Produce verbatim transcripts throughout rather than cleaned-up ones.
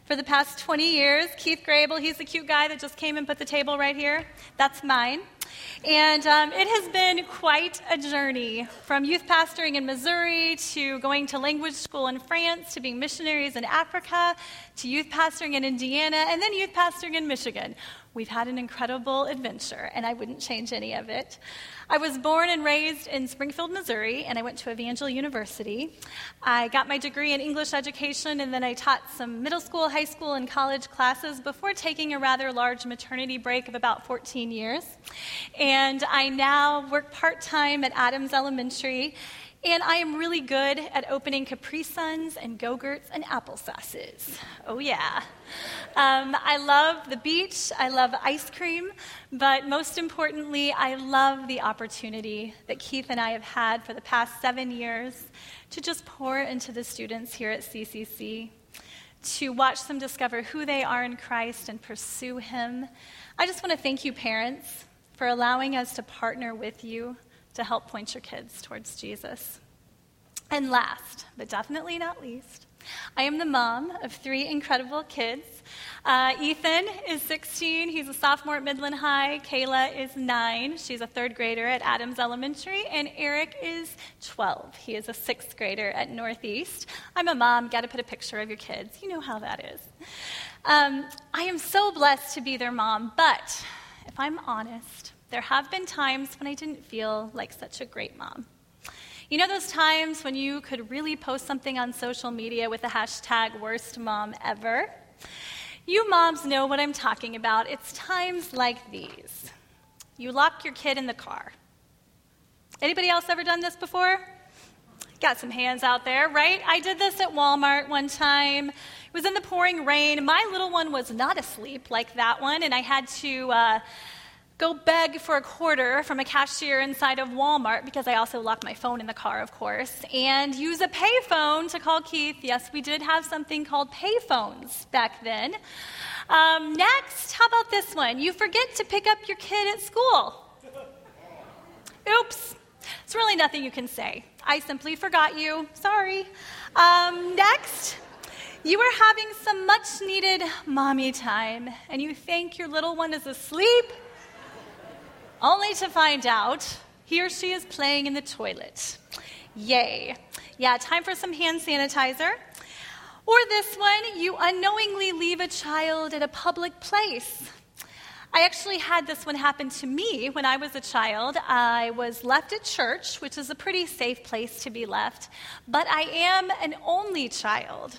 for the past twenty years. Keith Grable, he's the cute guy that just came and put the table right here. That's mine. And um, it has been quite a journey, from youth pastoring in Missouri to going to language school in France to being missionaries in Africa to youth pastoring in Indiana and then youth pastoring in Michigan. We've had an incredible adventure, and I wouldn't change any of it. I was born and raised in Springfield, Missouri, and I went to Evangel University. I got my degree in English education, and then I taught some middle school, high school, and college classes before taking a rather large maternity break of about fourteen years. And I now work part-time at Adams Elementary, and I am really good at opening Capri Suns and Go-Gurts and applesauces. Oh, yeah. Um, I love the beach. I love ice cream. But most importantly, I love the opportunity that Keith and I have had for the past seven years to just pour into the students here at C C C, to watch them discover who they are in Christ and pursue Him. I just want to thank you, parents, for allowing us to partner with you to help point your kids towards Jesus. And last, but definitely not least, I am the mom of three incredible kids. Uh, Ethan is sixteen. He's a sophomore at Midland High. Kayla is nine. She's a third grader at Adams Elementary. And Eric is twelve. He is a sixth grader at Northeast. I'm a mom. Got to put a picture of your kids. You know how that is. Um, I am so blessed to be their mom, but if I'm honest, there have been times when I didn't feel like such a great mom. You know those times when you could really post something on social media with the hashtag worst mom ever? You moms know what I'm talking about. It's times like these. You lock your kid in the car. Anybody else ever done this before? Got some hands out there, right? I did this at Walmart one time. It was in the pouring rain. My little one was not asleep like that one, and I had to uh, go beg for a quarter from a cashier inside of Walmart, because I also locked my phone in the car, of course, and use a payphone to call Keith. Yes, we did have something called payphones back then. Um, next, how about this one? You forget to pick up your kid at school. Oops. It's really nothing you can say. I simply forgot you. Sorry. Um, next, you are having some much-needed mommy time, and you think your little one is asleep, only to find out he or she is playing in the toilet. Yay. Yeah, time for some hand sanitizer. Or this one, you unknowingly leave a child at a public place. I actually had this one happen to me when I was a child. I was left at church, which is a pretty safe place to be left, but I am an only child.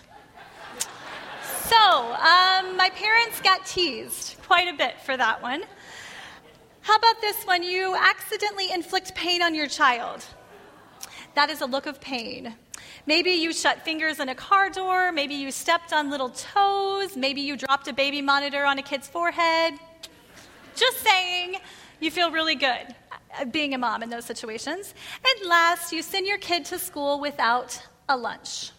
So, um, my parents got teased quite a bit for that one. How about this one? You accidentally inflict pain on your child. That is a look of pain. Maybe you shut fingers in a car door. Maybe you stepped on little toes. Maybe you dropped a baby monitor on a kid's forehead. Just saying, you feel really good being a mom in those situations. And last, you send your kid to school without a lunch.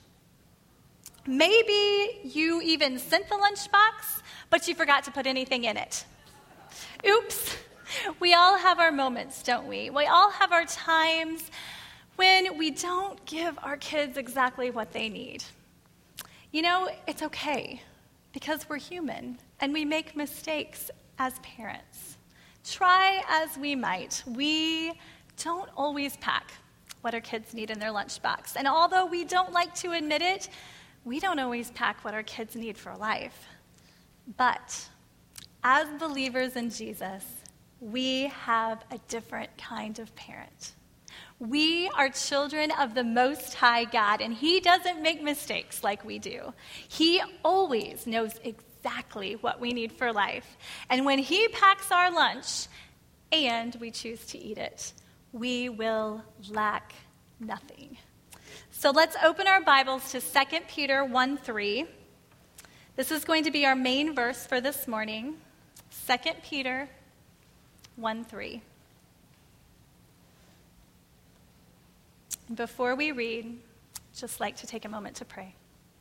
Maybe you even sent the lunchbox, but you forgot to put anything in it. Oops. We all have our moments, don't we? We all have our times when we don't give our kids exactly what they need. You know, it's okay, because we're human and we make mistakes as parents. Try as we might, we don't always pack what our kids need in their lunchbox. And although we don't like to admit it, we don't always pack what our kids need for life. But as believers in Jesus, we have a different kind of parent. We are children of the Most High God, and He doesn't make mistakes like we do. He always knows exactly what we need for life. And when He packs our lunch and we choose to eat it, we will lack nothing. So let's open our Bibles to Second Peter one three. This is going to be our main verse for this morning. Second Peter one three. Before we read, I'd just like to take a moment to pray.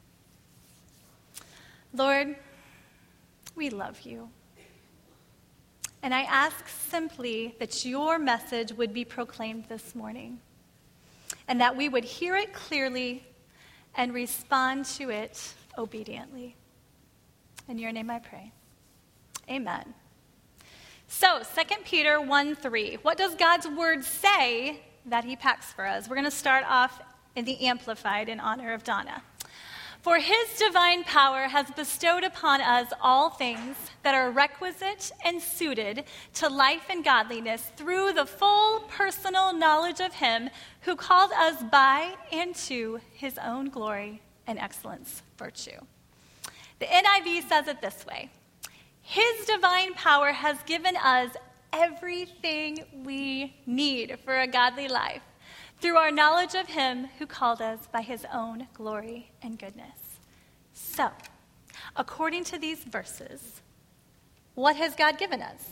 Lord, we love you. And I ask simply that your message would be proclaimed this morning, and that we would hear it clearly and respond to it obediently. In your name I pray. Amen. So, Second Peter one three. What does God's word say that he packs for us? We're going to start off in the Amplified in honor of Donna. For his divine power has bestowed upon us all things that are requisite and suited to life and godliness through the full personal knowledge of him who called us by and to his own glory and excellence virtue. The N I V says it this way. His divine power has given us everything we need for a godly life through our knowledge of him who called us by his own glory and goodness. So, according to these verses, what has God given us?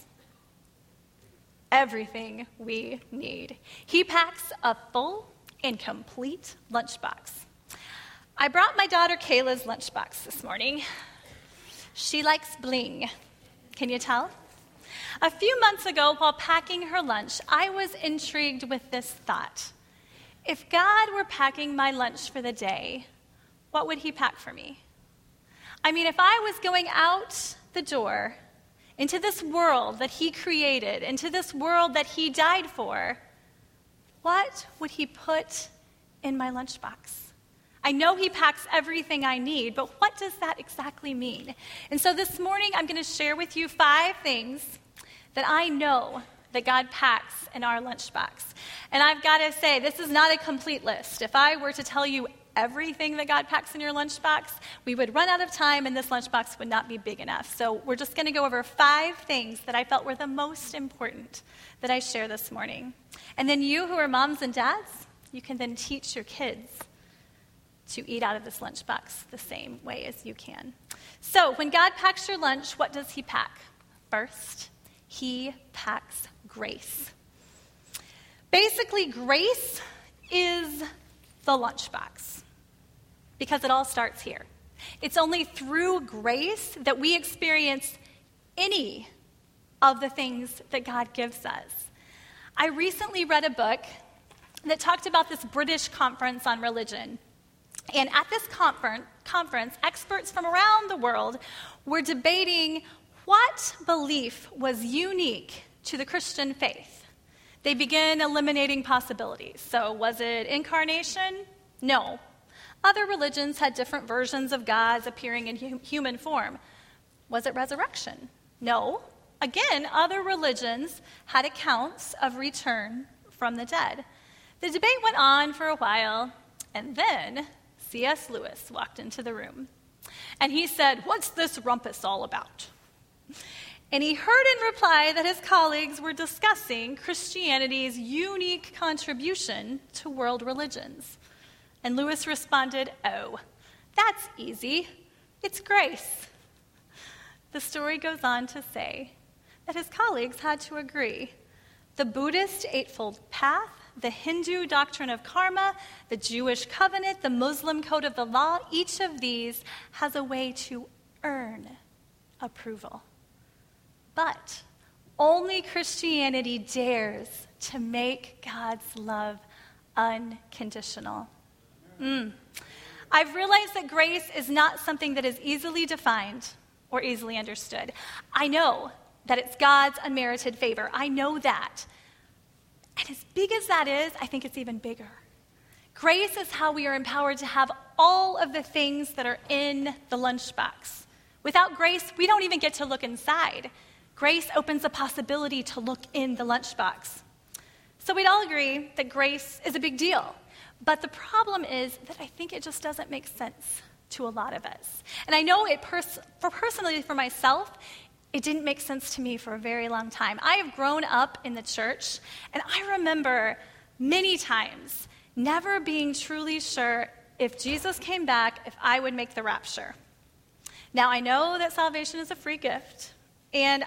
Everything we need. He packs a full and complete lunchbox. I brought my daughter Kayla's lunchbox this morning. She likes bling. Can you tell? A few months ago, while packing her lunch, I was intrigued with this thought. If God were packing my lunch for the day, what would he pack for me? I mean, if I was going out the door into this world that he created, into this world that he died for, what would he put in my lunchbox? I know he packs everything I need, but what does that exactly mean? And so this morning, I'm going to share with you five things that I know that God packs in our lunchbox. And I've got to say, this is not a complete list. If I were to tell you everything that God packs in your lunchbox, we would run out of time and this lunchbox would not be big enough. So we're just going to go over five things that I felt were the most important that I share this morning. And then you who are moms and dads, you can then teach your kids to eat out of this lunchbox the same way as you can. So when God packs your lunch, what does he pack? First, he packs grace. Basically, grace is the lunchbox because it all starts here. It's only through grace that we experience any of the things that God gives us. I recently read a book that talked about this British conference on religion. And at this conference, conference, experts from around the world were debating what belief was unique to the Christian faith. They began eliminating possibilities. So was it incarnation? No. Other religions had different versions of gods appearing in hum- human form. Was it resurrection? No. Again, other religions had accounts of return from the dead. The debate went on for a while, and then C S Lewis walked into the room. And he said, "What's this rumpus all about?" And he heard in reply that his colleagues were discussing Christianity's unique contribution to world religions. And Lewis responded, "Oh, that's easy. It's grace." The story goes on to say that his colleagues had to agree. The Buddhist Eightfold Path, the Hindu doctrine of karma, the Jewish covenant, the Muslim code of the law, each of these has a way to earn approval. But only Christianity dares to make God's love unconditional. Mm. I've realized that grace is not something that is easily defined or easily understood. I know that it's God's unmerited favor. I know that. And as big as that is, I think it's even bigger. Grace is how we are empowered to have all of the things that are in the lunchbox. Without grace, we don't even get to look inside. Grace opens the possibility to look in the lunchbox. So we'd all agree that grace is a big deal. But the problem is that I think it just doesn't make sense to a lot of us. And I know it pers- for personally for myself, it didn't make sense to me for a very long time. I have grown up in the church, and I remember many times never being truly sure if Jesus came back, if I would make the rapture. Now, I know that salvation is a free gift, and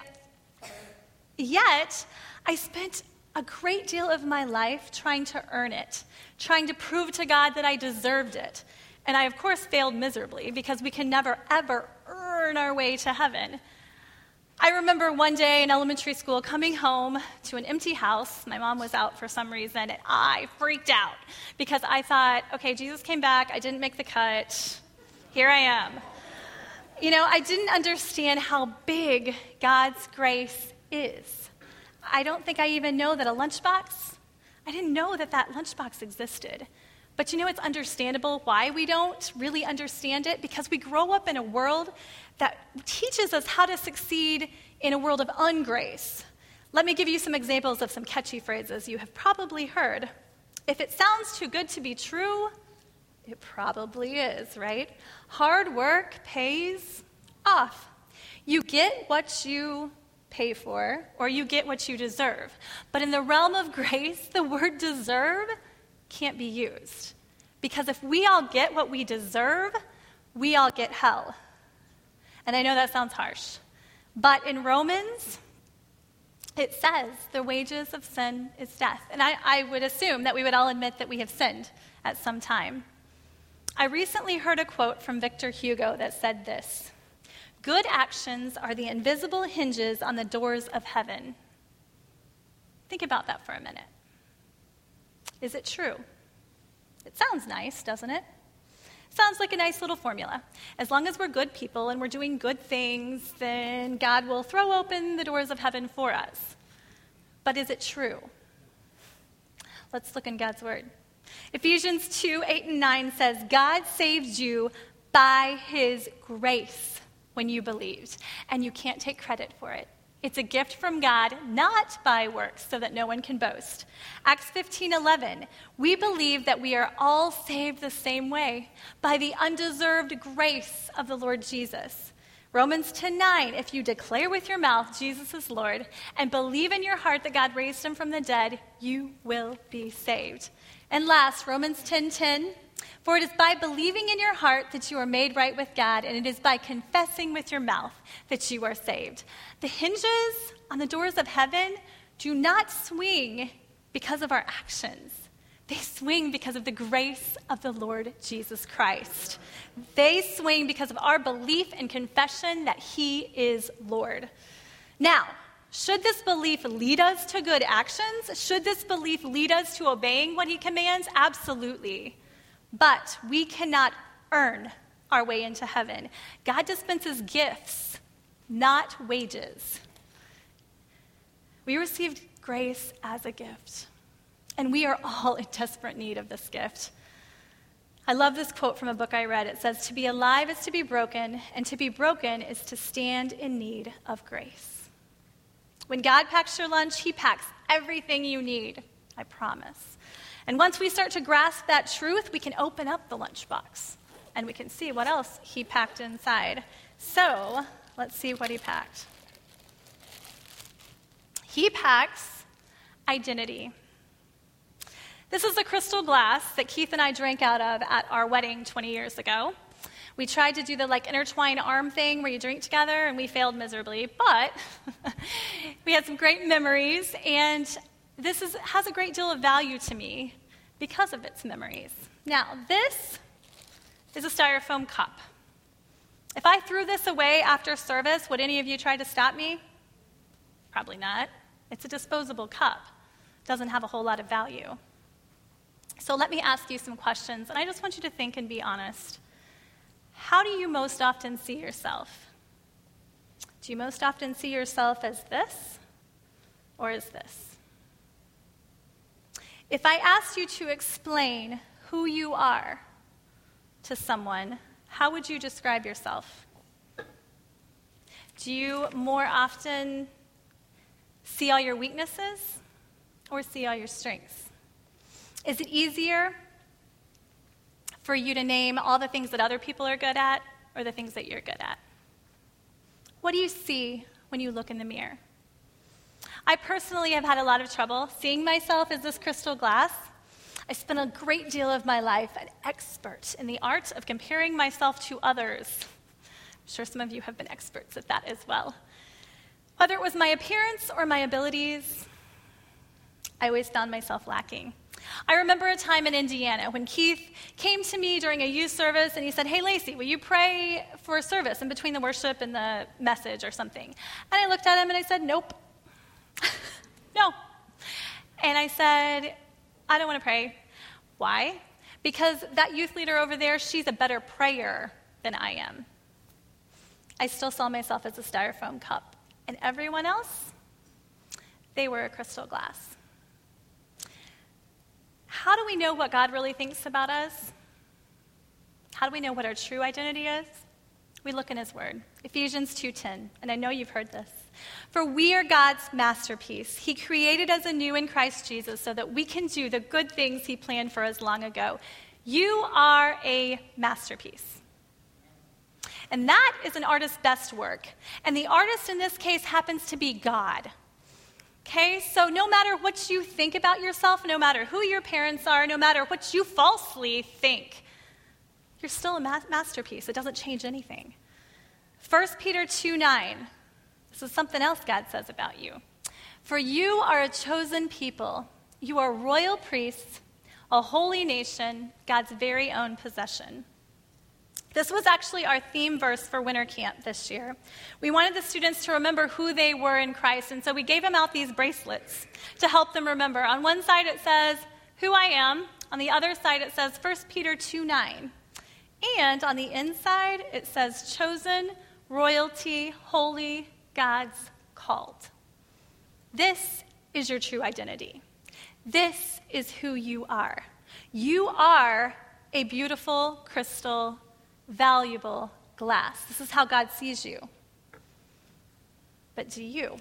yet I spent a great deal of my life trying to earn it, trying to prove to God that I deserved it. And I, of course, failed miserably because we can never, ever earn our way to heaven. I remember one day in elementary school coming home to an empty house. My mom was out for some reason, and I freaked out because I thought, okay, Jesus came back. I didn't make the cut. Here I am. You know, I didn't understand how big God's grace is. I don't think I even know that a lunchbox, I didn't know that that lunchbox existed. But you know, it's understandable why we don't really understand it, because we grow up in a world that teaches us how to succeed in a world of ungrace. Let me give you some examples of some catchy phrases you have probably heard. If it sounds too good to be true, it probably is, right? Hard work pays off. You get what you pay for, or you get what you deserve. But in the realm of grace, the word deserve can't be used. Because if we all get what we deserve, we all get hell. And I know that sounds harsh. But in Romans, it says the wages of sin is death. And I, I would assume that we would all admit that we have sinned at some time. I recently heard a quote from Victor Hugo that said this: "Good actions are the invisible hinges on the doors of heaven." Think about that for a minute. Is it true? It sounds nice, doesn't it? Sounds like a nice little formula. As long as we're good people and we're doing good things, then God will throw open the doors of heaven for us. But is it true? Let's look in God's word. Ephesians two, eight and nine says, "God saved you by his grace when you believed, and you can't take credit for it. It's a gift from God, not by works, so that no one can boast." Acts fifteen eleven, "We believe that we are all saved the same way, by the undeserved grace of the Lord Jesus." Romans ten nine, "If you declare with your mouth Jesus is Lord, and believe in your heart that God raised him from the dead, you will be saved." And last, Romans ten ten, "For it is by believing in your heart that you are made right with God, and it is by confessing with your mouth that you are saved." The hinges on the doors of heaven do not swing because of our actions. They swing because of the grace of the Lord Jesus Christ. They swing because of our belief and confession that he is Lord. Now, should this belief lead us to good actions? Should this belief lead us to obeying what he commands? Absolutely. But we cannot earn our way into heaven. God dispenses gifts, not wages. We received grace as a gift, and we are all in desperate need of this gift. I love this quote from a book I read. It says, "To be alive is to be broken, and to be broken is to stand in need of grace." When God packs your lunch, he packs everything you need, I promise. And once we start to grasp that truth, we can open up the lunchbox and we can see what else he packed inside. So let's see what he packed. He packs identity. This is a crystal glass that Keith and I drank out of at our wedding twenty years ago. We tried to do the like intertwine arm thing where you drink together, and we failed miserably, but we had some great memories, and this is, has a great deal of value to me because of its memories. Now, this is a styrofoam cup. If I threw this away after service, would any of you try to stop me? Probably not. It's a disposable cup. It doesn't have a whole lot of value. So let me ask you some questions, and I just want you to think and be honest. How do you most often see yourself? Do you most often see yourself as this or as this? If I asked you to explain who you are to someone, how would you describe yourself? Do you more often see all your weaknesses or see all your strengths? Is it easier for you to name all the things that other people are good at or the things that you're good at? What do you see when you look in the mirror? I personally have had a lot of trouble seeing myself as this crystal glass. I spent a great deal of my life an expert in the art of comparing myself to others. I'm sure some of you have been experts at that as well. Whether it was my appearance or my abilities, I always found myself lacking. I remember a time in Indiana when Keith came to me during a youth service and he said, "Hey, Lacey, will you pray for a service in between the worship and the message or something?" And I looked at him and I said, "Nope." No. And I said, "I don't want to pray." Why? Because that youth leader over there, she's a better prayer than I am. I still saw myself as a styrofoam cup. And everyone else, they were a crystal glass. How do we know what God really thinks about us? How do we know what our true identity is? We look in his word, Ephesians two ten, and I know you've heard this. For we are God's masterpiece. He created us anew in Christ Jesus so that we can do the good things he planned for us long ago. You are a masterpiece. And that is an artist's best work. And the artist in this case happens to be God. Okay, so no matter what you think about yourself, no matter who your parents are, no matter what you falsely think, you're still a ma- masterpiece. It doesn't change anything. First Peter two nine. This is something else God says about you. For you are a chosen people. You are royal priests, a holy nation, God's very own possession. This was actually our theme verse for winter camp this year. We wanted the students to remember who they were in Christ, and so we gave them out these bracelets to help them remember. On one side it says, who I am. On the other side it says, First Peter two nine. And on the inside it says, chosen, royalty, holy, God's called. This is your true identity. This is who you are. You are a beautiful, crystal, valuable glass. This is how God sees you. But do you?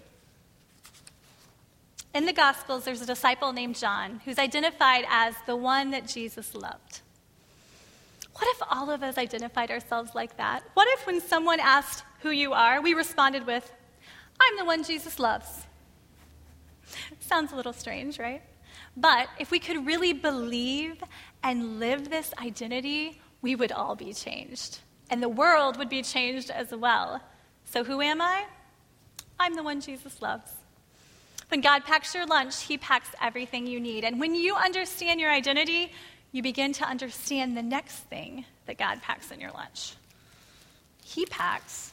In the Gospels, there's a disciple named John who's identified as the one that Jesus loved. What if all of us identified ourselves like that? What if when someone asked who you are, we responded with, I'm the one Jesus loves? Sounds a little strange, right? But if we could really believe and live this identity, we would all be changed. And the world would be changed as well. So who am I? I'm the one Jesus loves. When God packs your lunch, he packs everything you need. And when you understand your identity, you begin to understand the next thing that God packs in your lunch. He packs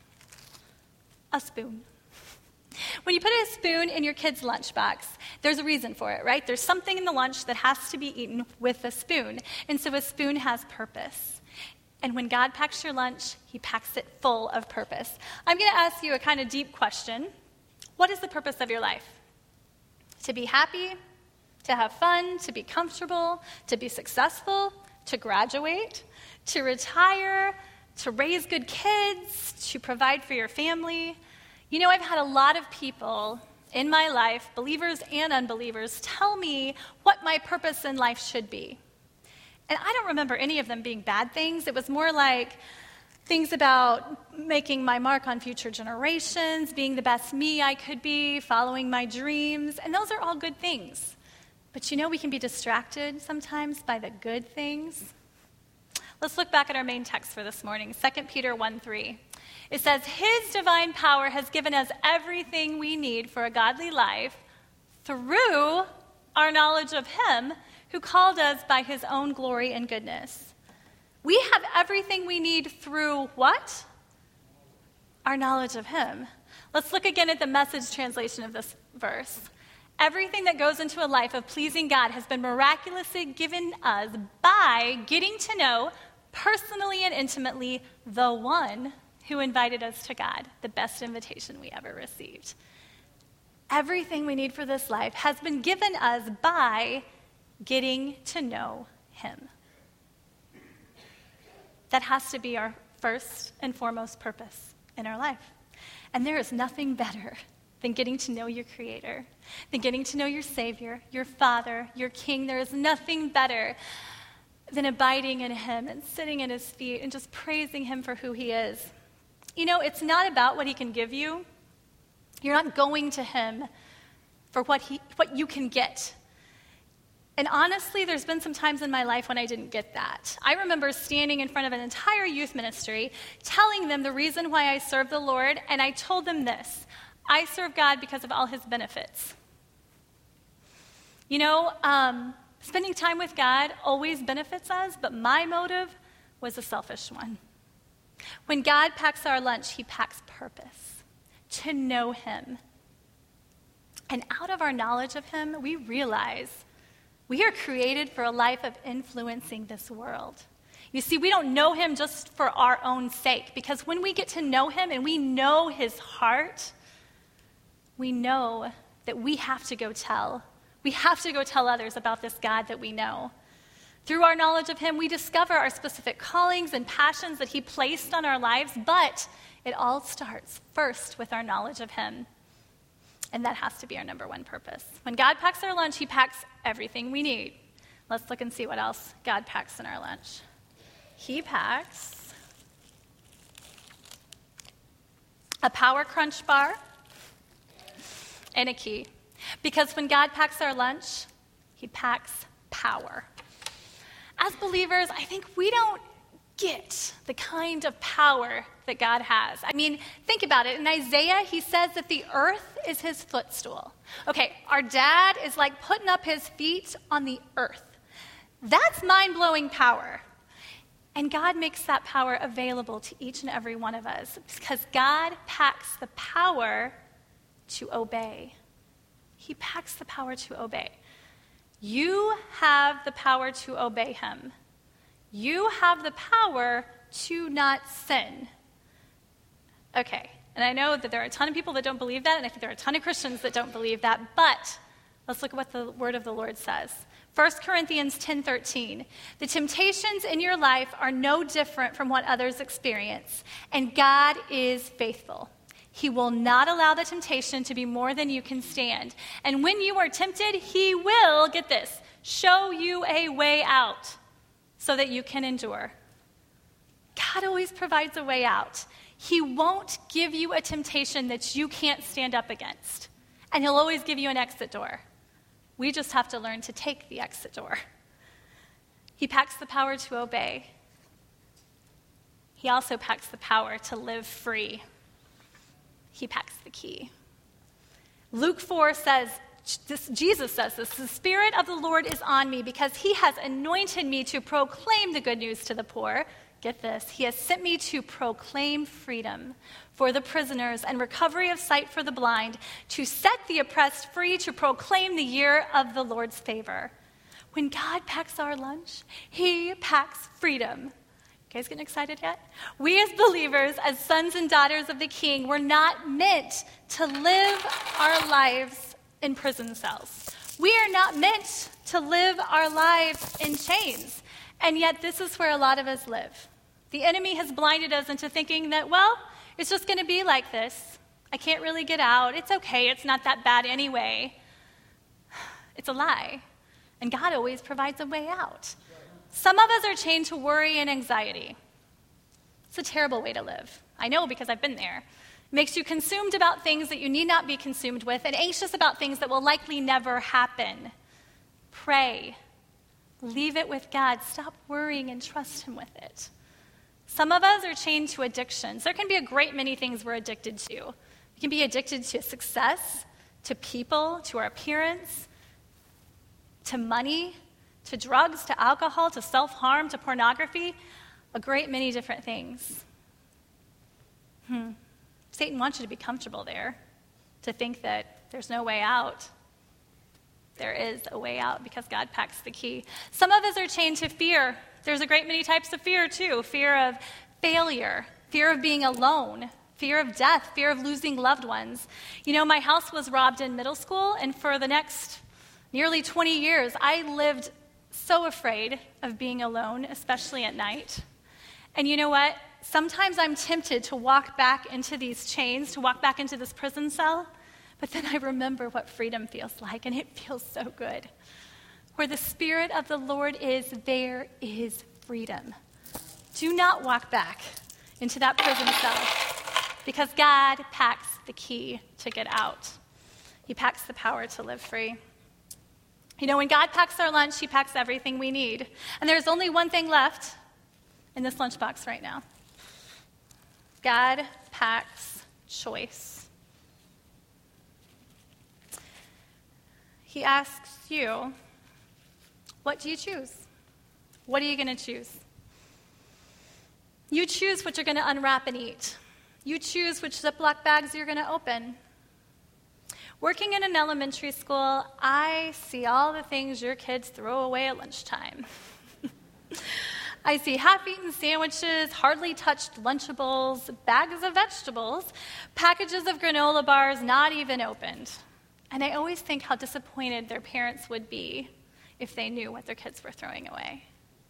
a spoon. When you put a spoon in your kid's lunchbox, there's a reason for it, right? There's something in the lunch that has to be eaten with a spoon. And so a spoon has purpose. And when God packs your lunch, he packs it full of purpose. I'm going to ask you a kind of deep question. What is the purpose of your life? To be happy? To have fun? To be comfortable? To be successful? To graduate? To retire? To raise good kids? To provide for your family? You know, I've had a lot of people in my life, believers and unbelievers, tell me what my purpose in life should be. And I don't remember any of them being bad things. It was more like things about making my mark on future generations, being the best me I could be, following my dreams, and those are all good things. But you know, we can be distracted sometimes by the good things. Let's look back at our main text for this morning, Second Peter one three. It says, his divine power has given us everything we need for a godly life through our knowledge of him who called us by his own glory and goodness. We have everything we need through what? Our knowledge of him. Let's look again at the Message translation of this verse. Everything that goes into a life of pleasing God has been miraculously given us by getting to know personally and intimately the one who invited us to God, the best invitation we ever received. Everything we need for this life has been given us by getting to know him. That has to be our first and foremost purpose in our life. And there is nothing better than getting to know your Creator, than getting to know your Savior, your Father, your King. There is nothing better than abiding in him and sitting at his feet and just praising him for who he is. You know, it's not about what he can give you. You're not going to him for what he, what you can get. And honestly, there's been some times in my life when I didn't get that. I remember standing in front of an entire youth ministry, telling them the reason why I serve the Lord, and I told them this: I serve God because of all his benefits. You know, um, spending time with God always benefits us, but my motive was a selfish one. When God packs our lunch, he packs purpose, to know him. And out of our knowledge of him, we realize we are created for a life of influencing this world. You see, we don't know him just for our own sake, because when we get to know him and we know his heart, we know that we have to go tell. We have to go tell others about this God that we know. Through our knowledge of him, we discover our specific callings and passions that he placed on our lives, but it all starts first with our knowledge of him. And that has to be our number one purpose. When God packs our lunch, he packs everything we need. Let's look and see what else God packs in our lunch. He packs a Power Crunch bar and a key. Because when God packs our lunch, he packs power. As believers, I think we don't get the kind of power that God has. I mean, think about it. In Isaiah, he says that the earth is his footstool. Okay, our dad is like putting up his feet on the earth. That's mind-blowing power. And God makes that power available to each and every one of us because God packs the power to obey. He packs the power to obey. You have the power to obey him. You have the power to not sin. Okay, and I know that there are a ton of people that don't believe that, and I think there are a ton of Christians that don't believe that, but let's look at what the word of the Lord says. First Corinthians ten thirteen. The temptations in your life are no different from what others experience, and God is faithful. He will not allow the temptation to be more than you can stand. And when you are tempted, he will, get this, show you a way out so that you can endure. God always provides a way out. He won't give you a temptation that you can't stand up against. And he'll always give you an exit door. We just have to learn to take the exit door. He packs the power to obey. He also packs the power to live free. He packs the key. Luke four says, this, Jesus says this, the Spirit of the Lord is on me because he has anointed me to proclaim the good news to the poor. Get this, he has sent me to proclaim freedom for the prisoners and recovery of sight for the blind, to set the oppressed free, to proclaim the year of the Lord's favor. When God packs our lunch, he packs freedom. You guys getting excited yet? We as believers, as sons and daughters of the King, we're not meant to live our lives in prison cells. We are not meant to live our lives in chains. And yet this is where a lot of us live. The enemy has blinded us into thinking that, well, it's just going to be like this. I can't really get out. It's okay. It's not that bad anyway. It's a lie. And God always provides a way out. Some of us are chained to worry and anxiety. It's a terrible way to live. I know because I've been there. It makes you consumed about things that you need not be consumed with and anxious about things that will likely never happen. Pray. Leave it with God. Stop worrying and trust him with it. Some of us are chained to addictions. There can be a great many things we're addicted to. We can be addicted to success, to people, to our appearance, to money, to drugs, to alcohol, to self-harm, to pornography, a great many different things. Hmm. Satan wants you to be comfortable there, to think that there's no way out. There is a way out because God packs the key. Some of us are chained to fear. There's a great many types of fear too. Fear of failure, fear of being alone, fear of death, fear of losing loved ones. You know, my house was robbed in middle school, and for the next nearly twenty years, I lived so afraid of being alone, especially at night. And you know what? Sometimes I'm tempted to walk back into these chains, to walk back into this prison cell, but then I remember what freedom feels like, and it feels so good. Where the Spirit of the Lord is, there is freedom. Do not walk back into that prison cell because God packs the key to get out. He packs the power to live free. You know, when God packs our lunch, he packs everything we need. And there's only one thing left in this lunchbox right now. God packs choice. He asks you, what do you choose? What are you going to choose? You choose what you're going to unwrap and eat. You choose which Ziploc bags you're going to open. Working in an elementary school, I see all the things your kids throw away at lunchtime. I see half-eaten sandwiches, hardly touched Lunchables, bags of vegetables, packages of granola bars not even opened. And I always think how disappointed their parents would be if they knew what their kids were throwing away.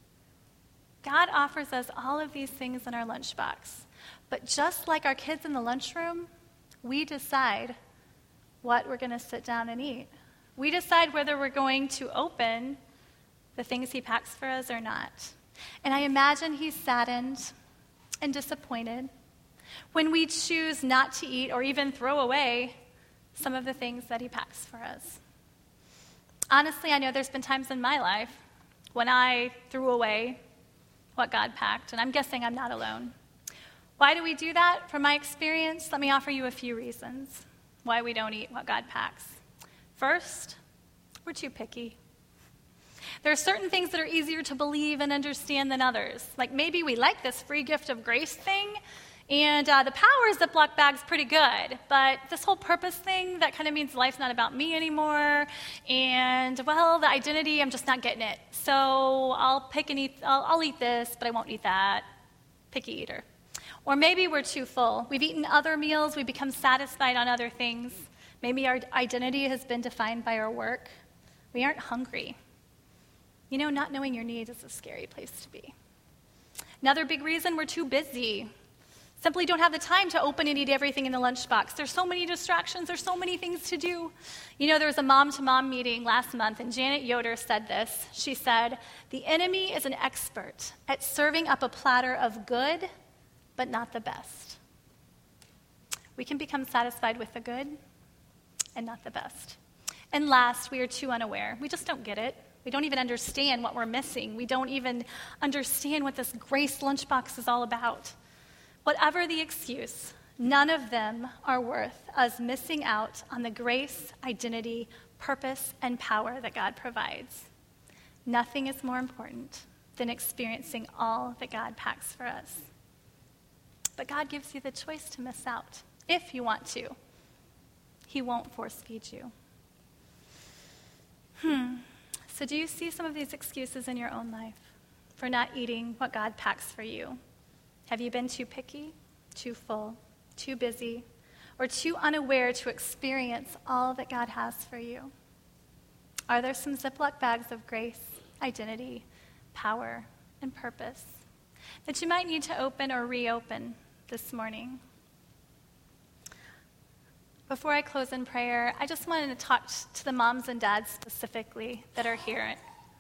God offers us all of these things in our lunchbox. But just like our kids in the lunchroom, we decide what we're going to sit down and eat. We decide whether we're going to open the things he packs for us or not. And I imagine he's saddened and disappointed when we choose not to eat or even throw away some of the things that he packs for us. Honestly, I know there's been times in my life when I threw away what God packed, and I'm guessing I'm not alone. Why do we do that? From my experience, let me offer you a few reasons why we don't eat what God packs. First, we're too picky. There are certain things that are easier to believe and understand than others. Like maybe we like this free gift of grace thing, and uh, the Power Ziploc bag's pretty good, but this whole purpose thing, that kind of means life's not about me anymore, and, well, the identity, I'm just not getting it. So I'll pick and eat, I'll, I'll eat this, but I won't eat that. Picky eater. Or maybe we're too full. We've eaten other meals, we've become satisfied on other things. Maybe our identity has been defined by our work. We aren't hungry. You know, not knowing your needs is a scary place to be. Another big reason, we're too busy. Simply don't have the time to open and eat everything in the lunchbox. There's so many distractions. There's so many things to do. You know, there was a mom-to-mom meeting last month, and Janet Yoder said this. She said, "The enemy is an expert at serving up a platter of good, but not the best." We can become satisfied with the good and not the best. And last, we are too unaware. We just don't get it. We don't even understand what we're missing. We don't even understand what this grace lunchbox is all about. Whatever the excuse, none of them are worth us missing out on the grace, identity, purpose, and power that God provides. Nothing is more important than experiencing all that God packs for us. But God gives you the choice to miss out, if you want to. He won't force feed you. Hmm. So do you see some of these excuses in your own life for not eating what God packs for you? Have you been too picky, too full, too busy, or too unaware to experience all that God has for you? Are there some Ziploc bags of grace, identity, power, and purpose that you might need to open or reopen this morning? Before I close in prayer, I just wanted to talk to the moms and dads specifically that are here.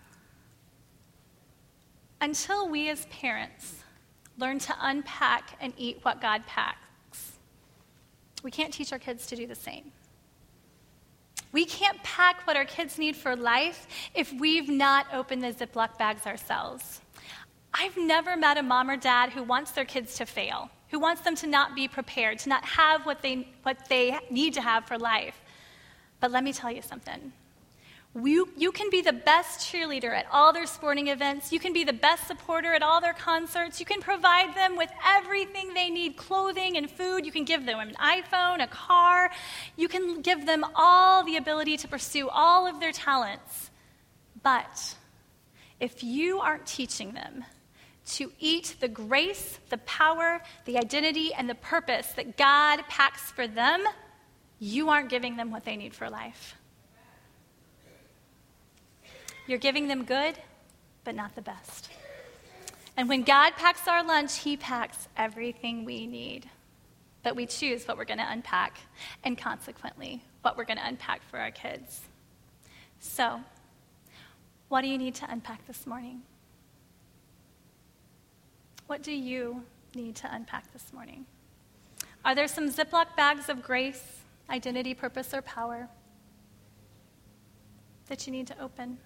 Until we as parents learn to unpack and eat what God packs, we can't teach our kids to do the same. We can't pack what our kids need for life if we've not opened the Ziploc bags ourselves. I've never met a mom or dad who wants their kids to fail, who wants them to not be prepared, to not have what they, what they need to have for life. But let me tell you something. You, you can be the best cheerleader at all their sporting events. You can be the best supporter at all their concerts. You can provide them with everything they need, clothing and food. You can give them an iPhone, a car. You can give them all the ability to pursue all of their talents. But if you aren't teaching them to eat the grace, the power, the identity, and the purpose that God packs for them, you aren't giving them what they need for life. You're giving them good, but not the best. And when God packs our lunch, he packs everything we need. But we choose what we're going to unpack, and consequently, what we're going to unpack for our kids. So, what do you need to unpack this morning? What do you need to unpack this morning? Are there some Ziploc bags of grace, identity, purpose, or power that you need to open?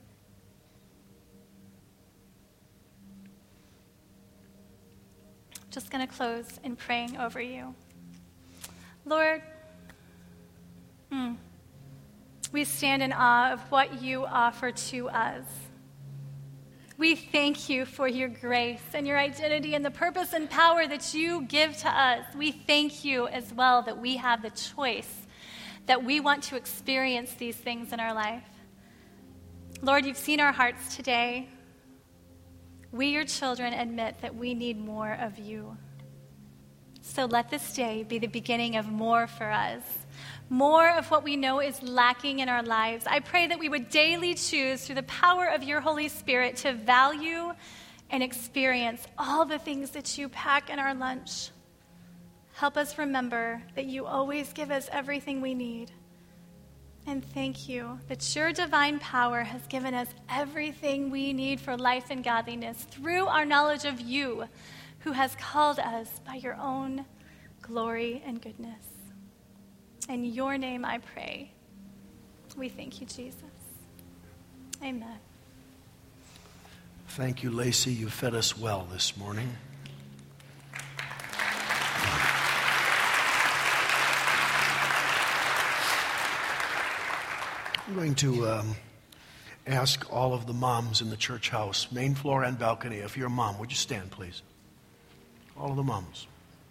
Just going to close in praying over you. Lord, mm, we stand in awe of what you offer to us. We thank you for your grace and your identity and the purpose and power that you give to us. We thank you as well that we have the choice, that we want to experience these things in our life. Lord, you've seen our hearts today. We, your children, admit that we need more of you. So let this day be the beginning of more for us, more of what we know is lacking in our lives. I pray that we would daily choose, through the power of your Holy Spirit, to value and experience all the things that you pack in our lunch. Help us remember that you always give us everything we need. And thank you that your divine power has given us everything we need for life and godliness through our knowledge of you, who has called us by your own glory and goodness. In your name I pray. We thank you, Jesus. Amen. Thank you, Lacey. You fed us well this morning. I'm going to um, ask all of the moms in the church house, main floor and balcony, if you're a mom, would you stand, please? All of the moms.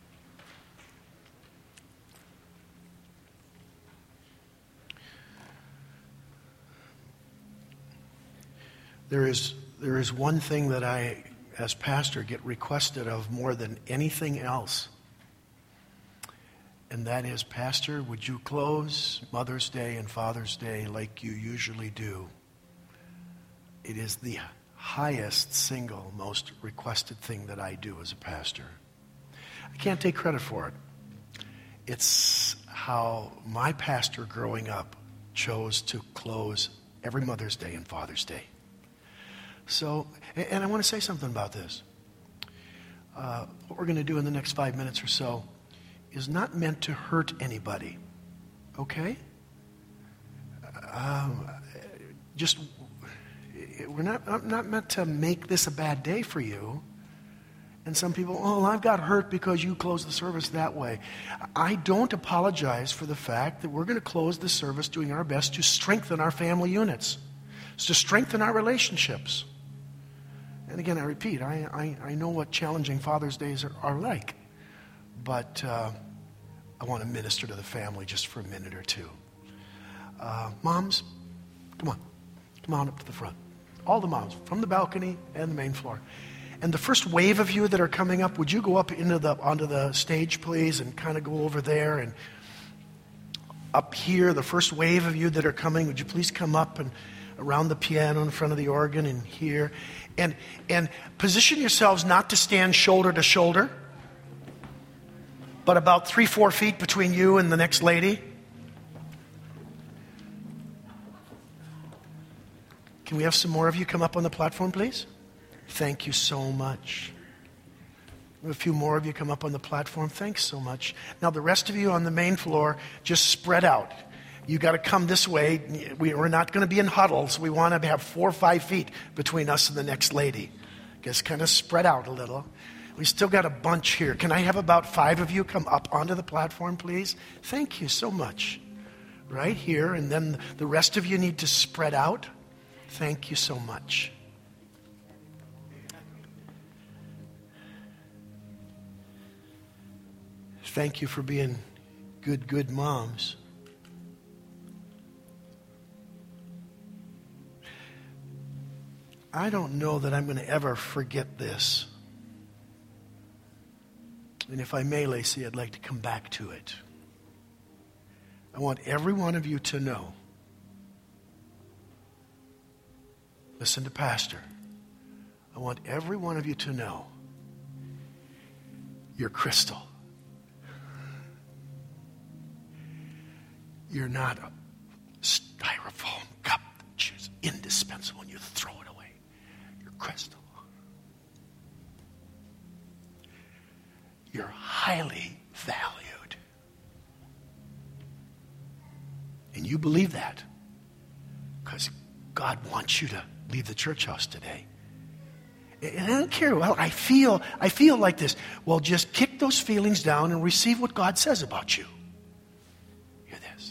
There is, there is one thing that I, as pastor, get requested of more than anything else. And that is, Pastor, would you close Mother's Day and Father's Day like you usually do? It is the highest single most requested thing that I do as a pastor. I can't take credit for it. It's how my pastor growing up chose to close every Mother's Day and Father's Day. So, and I want to say something about this. Uh, what we're going to do in the next five minutes or so is not meant to hurt anybody, okay? Um, just, we're not, not meant to make this a bad day for you. And some people, oh, I've got hurt because you closed the service that way. I don't apologize for the fact that we're going to close the service doing our best to strengthen our family units, to strengthen our relationships. And again, I repeat, I, I, I know what challenging Father's Days are, are like. But uh, I want to minister to the family just for a minute or two. Uh, moms, come on. Come on up to the front. All the moms, from the balcony and the main floor. And the first wave of you that are coming up, would you go up into the onto the stage, please, and kind of go over there and up here. The first wave of you that are coming, would you please come up and around the piano in front of the organ and here. And, and position yourselves not to stand shoulder to shoulder, but about three, four feet between you and the next lady. Can we have some more of you come up on the platform, please? Thank you so much. A few more of you come up on the platform. Thanks so much. Now the rest of you on the main floor, just spread out. You got to come this way. We, we're not going to be in huddles. We want to have four or five feet between us and the next lady. Just kind of spread out a little. We still got a bunch here. Can I have about five of you come up onto the platform, please? Thank you so much. Right here. And then the rest of you need to spread out. Thank you so much. Thank you for being good, good moms. I don't know that I'm going to ever forget this. And if I may, Lacey, I'd like to come back to it. I want every one of you to know. Listen to Pastor. I want every one of you to know you're crystal. You're not a styrofoam cup that is indispensable and you throw it away. You're crystal. You're highly valued. And you believe that because God wants you to leave the church house today. And I don't care. Well, I feel, I feel like this. Well, just kick those feelings down and receive what God says about you. Hear this.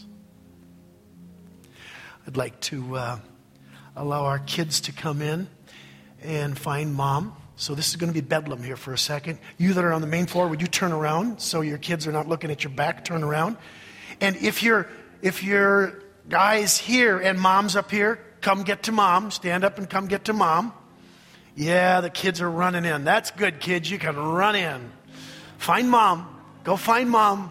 I'd like to uh, allow our kids to come in and find Mom. So this is going to be bedlam here for a second. You that are on the main floor, would you turn around so your kids are not looking at your back? Turn around. And if you're, if you're guys here and Mom's up here, come get to Mom. Stand up and come get to Mom. Yeah, the kids are running in. That's good, kids. You can run in. Find mom. Go find mom.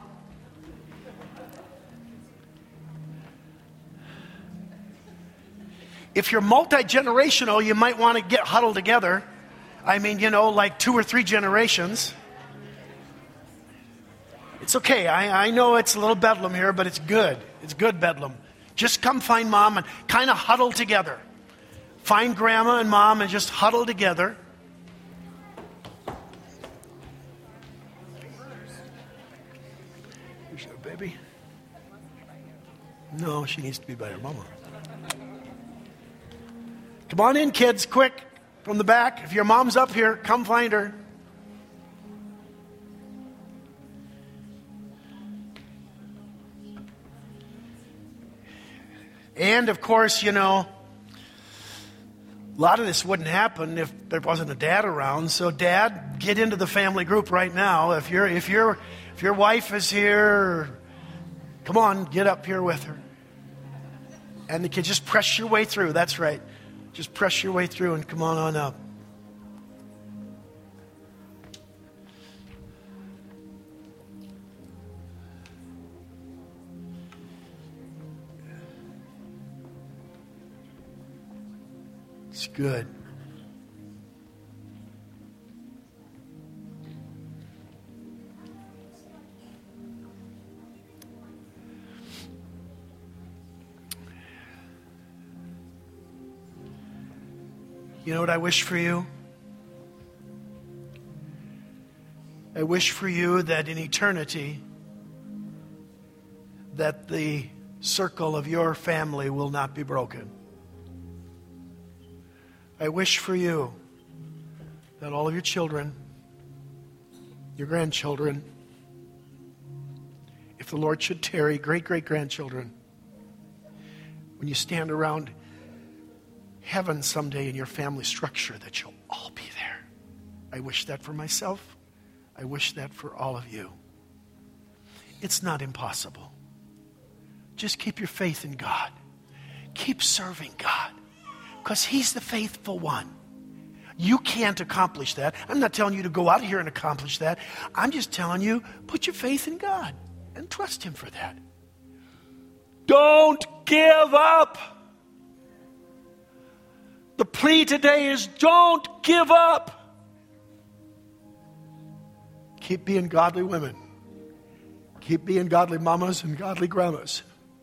If you're multi-generational, you might want to get huddled together. I mean, you know, like two or three generations. It's okay. I, I know it's a little bedlam here, but it's good. It's good bedlam. Just come find mom and kind of huddle together. Find grandma and mom and just huddle together. Here's your baby. No, she needs to be by her mama. Come on in, kids, quick, from the back. If your mom's up here, come find her. And, of course, you know, a lot of this wouldn't happen if there wasn't a dad around. So, Dad, get into the family group right now. If you're, if you're, if your wife is here, come on, get up here with her. And the kids, just press your way through. That's right. Just press your way through and come on on up. It's good. You know what I wish for you? I wish for you that in eternity, that the circle of your family will not be broken. I wish for you that all of your children, your grandchildren, if the Lord should tarry, great-great-grandchildren, when you stand around heaven someday in your family structure, that you'll all be there. I wish that for myself. I wish that for all of you. It's not impossible. Just keep your faith in God. Keep serving God, because He's the faithful one. You can't accomplish that. I'm not telling you to go out of here and accomplish that. I'm just telling you, put your faith in God and trust Him for that. Don't give up. The plea today is don't give up. Keep being godly women. Keep being godly mamas and godly grandmas.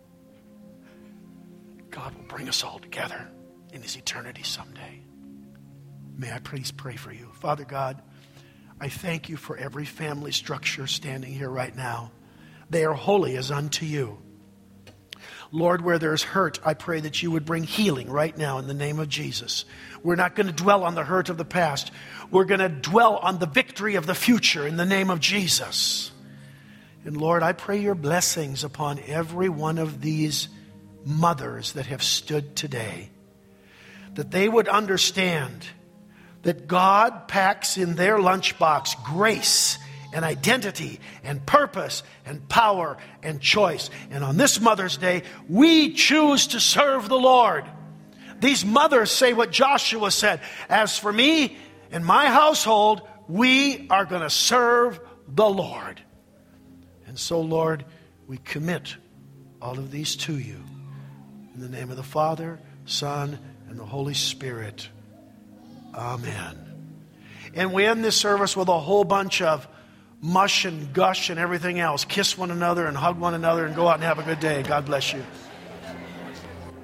God will bring us all together in His eternity someday. May I please pray for you. Father God, I thank you for every family structure standing here right now. They are holy as unto you. Lord, where there's hurt, I pray that you would bring healing right now in the name of Jesus. We're not going to dwell on the hurt of the past. We're going to dwell on the victory of the future in the name of Jesus. And Lord, I pray your blessings upon every one of these mothers that have stood today, that they would understand that God packs in their lunchbox grace and identity and purpose and power and choice. And on this Mother's Day, we choose to serve the Lord. These mothers say what Joshua said, as for me and my household, we are going to serve the Lord. And so, Lord, we commit all of these to you. In the name of the Father, Son, and the Holy Spirit. Amen. And we end this service with a whole bunch of mush and gush and everything else. Kiss one another and hug one another and go out and have a good day. God bless you.